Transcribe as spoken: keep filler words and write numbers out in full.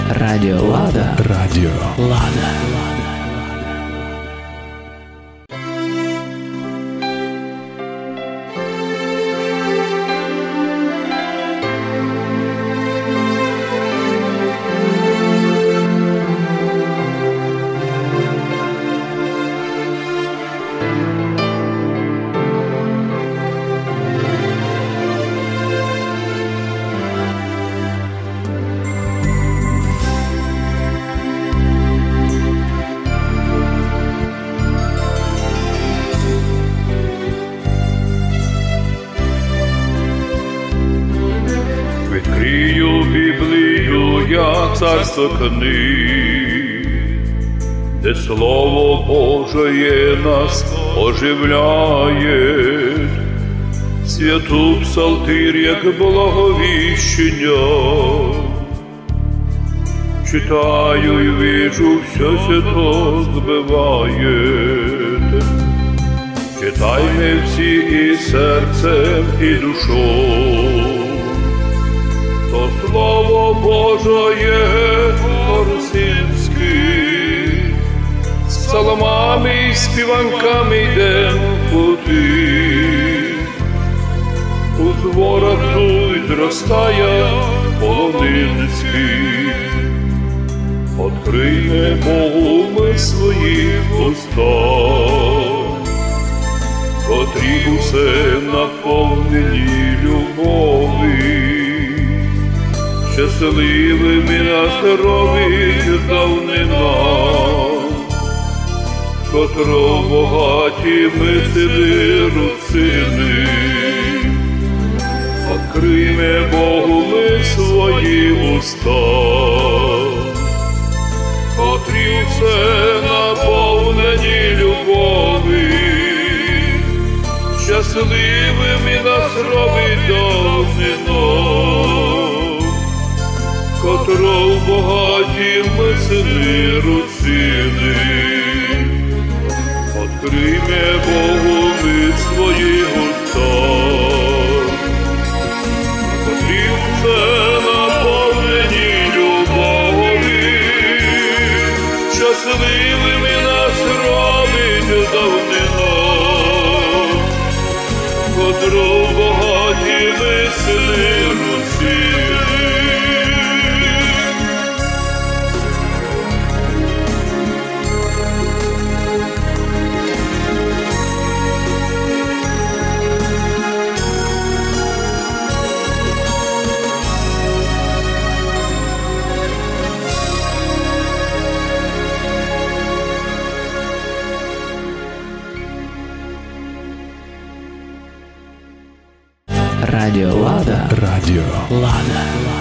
Радіо Лада. Радіо Лада. Відкрию Біблію, як царство книг, де Слово Божє нас оживляє, святу псалтир, як благовіщення. Читаю і вижу, все свято збиває. Читаймо всі і серцем, і душою, то Слово Божє Орсинський, з псалмами і співанками йдем пути. У зворах тут зростає полонинський, открийме Богу ми свої уста, котрі усе наповнені любові. Щасливими нас робить давнина, котро богаті ми сили русини. Открийме Богу ми свої уста, котрі все наповнені любові. Щасливими нас робить давнина, котро в богаті ми сини русини. Открийме Богу ми свої уста, котрі все наповнені любові. Щасливими нас робить давнина, котро в богаті ми сини русини. Радіо Лада. Радіо Лада.